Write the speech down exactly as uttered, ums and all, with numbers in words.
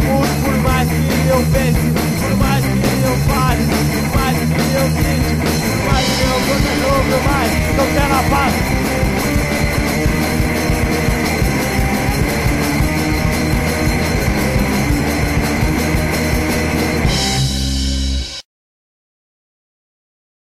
mudo, por mais que eu pense, por mais que eu fale, por mais que eu tente, por mais que eu contra jogo, mais eu quero a paz.